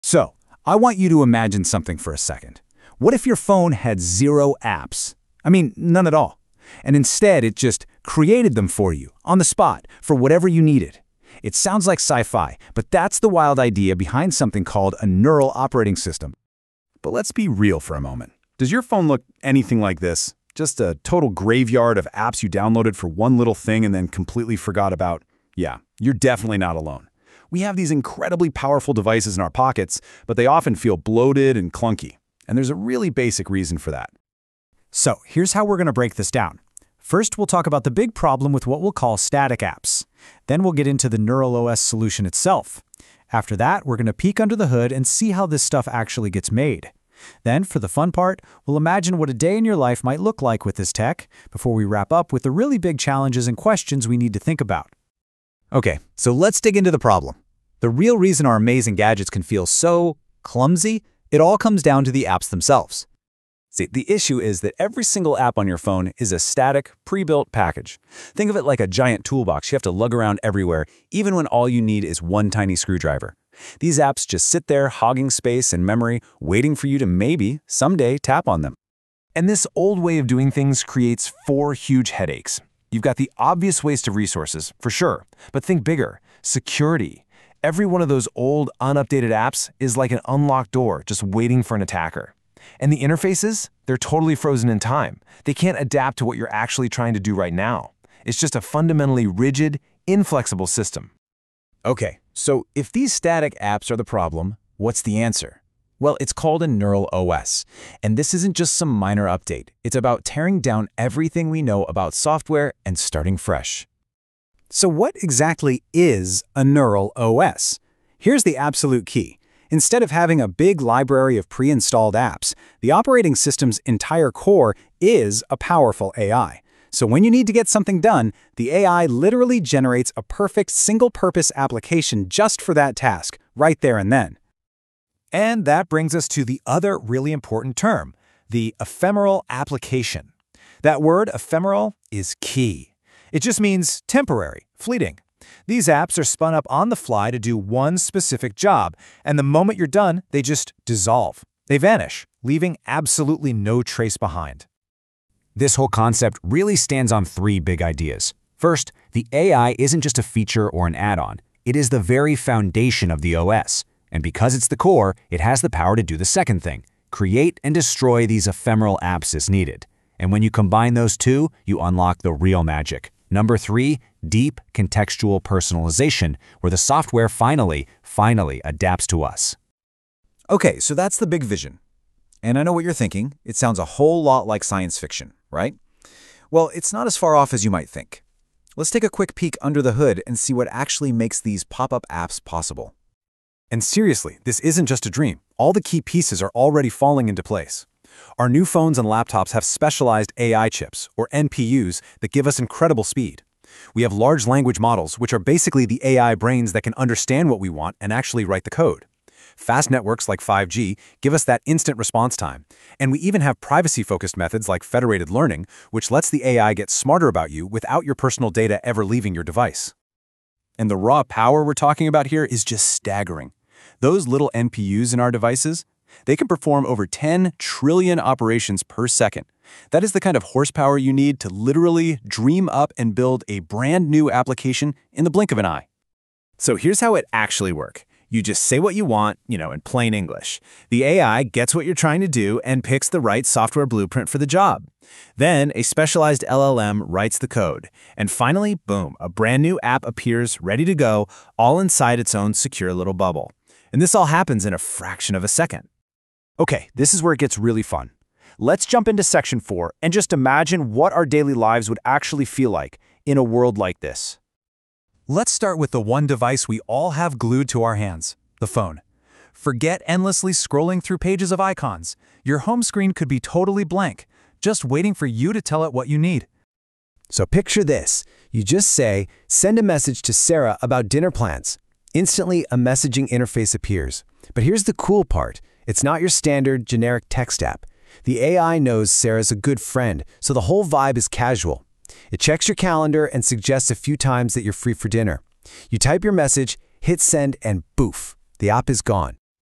So, I want you to imagine something for a second. What if your phone had 0 apps? I mean, none at all. And instead, it just created them for you, on the spot, for whatever you needed. It sounds like sci-fi, but that's the wild idea behind something called a neural operating system. But let's be real for a moment. Does your phone look anything like this? Just a total graveyard of apps you downloaded for one little thing and then completely forgot about? Yeah, you're definitely not alone. We have these incredibly powerful devices in our pockets, but they often feel bloated and clunky. And there's a really basic reason for that. So here's how we're going to break this down. First, we'll talk about the big problem with what we'll call static apps. Then we'll get into the Neural OS solution itself. After that, we're going to peek under the hood and see how this stuff actually gets made. Then, for the fun part, we'll imagine what a day in your life might look like with this tech, before we wrap up with the really big challenges and questions we need to think about. Okay, so let's dig into the problem. The real reason our amazing gadgets can feel so clumsy, it all comes down to the apps themselves. See, the issue is that every single app on your phone is a static, pre-built package. Think of it like a giant toolbox you have to lug around everywhere, even when all you need is one tiny screwdriver. These apps just sit there hogging space and memory, waiting for you to maybe, someday, tap on them. And this old way of doing things creates 4 huge headaches. You've got the obvious waste of resources, for sure, but think bigger. Security. Every one of those old, unupdated apps is like an unlocked door just waiting for an attacker. And the interfaces, they're totally frozen in time. They can't adapt to what you're actually trying to do right now. It's just a fundamentally rigid, inflexible system. Okay, so if these static apps are the problem, what's the answer? Well, it's called a Neural OS. And this isn't just some minor update. It's about tearing down everything we know about software and starting fresh. So what exactly is a Neural OS? Here's the absolute key. Instead of having a big library of pre-installed apps, the operating system's entire core is a powerful AI. So when you need to get something done, the AI literally generates a perfect single-purpose application just for that task, right there and then. And that brings us to the other really important term, the ephemeral application. That word, ephemeral, is key. It just means temporary, fleeting. These apps are spun up on the fly to do one specific job, and the moment you're done, they just dissolve. They vanish, leaving absolutely no trace behind. This whole concept really stands on 3 big ideas. First, the AI isn't just a feature or an add-on. It is the very foundation of the OS. And because it's the core, it has the power to do the second thing, create and destroy these ephemeral apps as needed. And when you combine those two, you unlock the real magic. Number 3, deep contextual personalization, where the software finally adapts to us. Okay, so that's the big vision. And I know what you're thinking. It sounds a whole lot like science fiction, right? Well, it's not as far off as you might think. Let's take a quick peek under the hood and see what actually makes these pop-up apps possible. And seriously, this isn't just a dream. All the key pieces are already falling into place. Our new phones and laptops have specialized AI chips, or NPUs, that give us incredible speed. We have large language models, which are basically the AI brains that can understand what we want and actually write the code. Fast networks like 5G give us that instant response time. And we even have privacy-focused methods like federated learning, which lets the AI get smarter about you without your personal data ever leaving your device. And the raw power we're talking about here is just staggering. Those little NPUs in our devices, they can perform over 10 trillion operations per second. That is the kind of horsepower you need to literally dream up and build a brand new application in the blink of an eye. So here's how it actually works. You just say what you want, in plain English. The AI gets what you're trying to do and picks the right software blueprint for the job. Then a specialized LLM writes the code. And finally, boom, a brand new app appears ready to go, all inside its own secure little bubble. And this all happens in a fraction of a second. Okay, this is where it gets really fun. Let's jump into section 4 and just imagine what our daily lives would actually feel like in a world like this. Let's start with the one device we all have glued to our hands, the phone. Forget endlessly scrolling through pages of icons. Your home screen could be totally blank, just waiting for you to tell it what you need. So picture this. You just say, send a message to Sarah about dinner plans. Instantly, a messaging interface appears. But here's the cool part. It's not your standard, generic text app. The AI knows Sarah's a good friend, so the whole vibe is casual. It checks your calendar and suggests a few times that you're free for dinner. You type your message, hit send, and boof, the app is gone.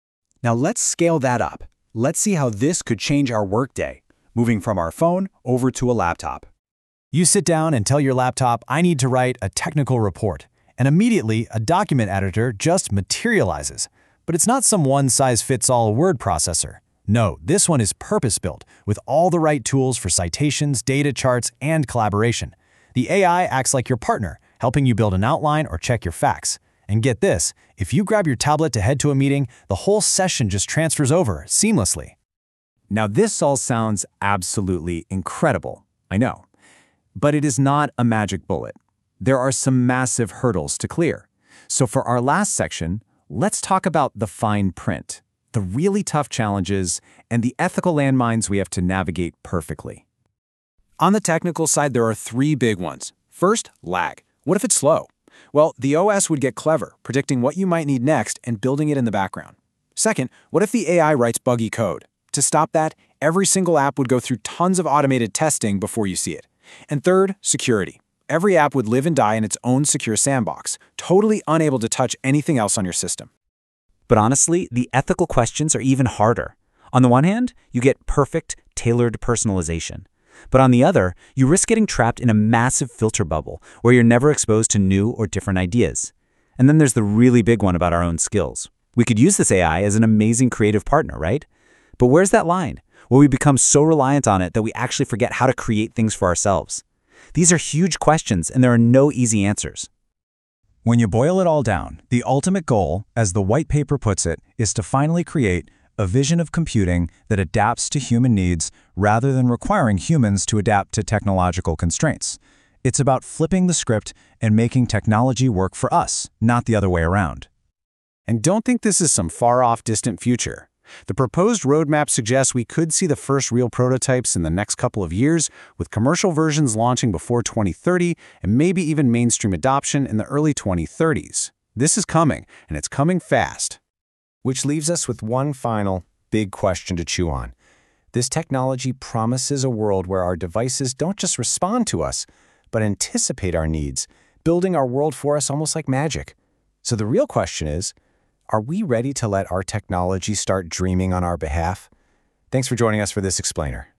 Now let's scale that up. Let's see how this could change our workday, moving from our phone over to a laptop. You sit down and tell your laptop, I need to write a technical report, and immediately a document editor just materializes. But it's not some one-size-fits-all word processor. No, this one is purpose-built, with all the right tools for citations, data charts, and collaboration. The AI acts like your partner, helping you build an outline or check your facts. And get this, if you grab your tablet to head to a meeting, the whole session just transfers over seamlessly. Now this all sounds absolutely incredible, I know. But it is not a magic bullet. There are some massive hurdles to clear. So for our last section, let's talk about the fine print, the really tough challenges, and the ethical landmines we have to navigate perfectly. On the technical side, there are three big ones. First, lag. What if it's slow? Well, the OS would get clever, predicting what you might need next and building it in the background. Second, what if the AI writes buggy code? To stop that, every single app would go through tons of automated testing before you see it. And third, security. Every app would live and die in its own secure sandbox, totally unable to touch anything else on your system. But honestly, the ethical questions are even harder. On the one hand, you get perfect, tailored personalization. But on the other, you risk getting trapped in a massive filter bubble where you're never exposed to new or different ideas. And then there's the really big one about our own skills. We could use this AI as an amazing creative partner, right? But where's that line, where we become so reliant on it that we actually forget how to create things for ourselves? These are huge questions, and there are no easy answers. When you boil it all down, the ultimate goal, as the white paper puts it, is to finally create a vision of computing that adapts to human needs rather than requiring humans to adapt to technological constraints. It's about flipping the script and making technology work for us, not the other way around. And don't think this is some far-off distant future. The proposed roadmap suggests we could see the first real prototypes in the next couple of years, with commercial versions launching before 2030 and maybe even mainstream adoption in the early 2030s. This is coming, and it's coming fast. Which leaves us with one final, big question to chew on. This technology promises a world where our devices don't just respond to us, but anticipate our needs, building our world for us almost like magic. So the real question is, are we ready to let our technology start dreaming on our behalf? Thanks for joining us for this explainer.